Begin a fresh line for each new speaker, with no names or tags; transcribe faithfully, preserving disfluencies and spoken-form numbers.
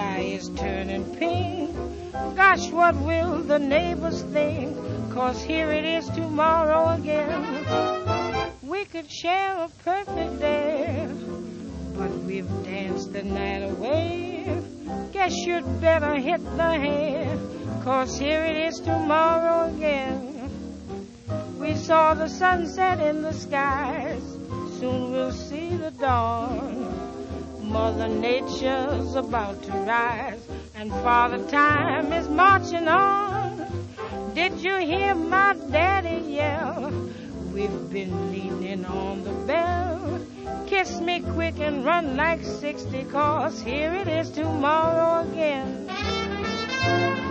sky is turning pink. Gosh, what will the neighbors think? 'Cause here it is tomorrow again. We could share a perfect day, but we've danced the night away. Guess you'd better hit the hay, 'cause here it is tomorrow again. We saw the sunset in the skies, soon we'll see the dawn. Mother Nature's about to rise, and Father Time is marching on. Did you hear my daddy yell? We've been leaning on the bell. Kiss me quick and run like sixty, 'cause here it is tomorrow again.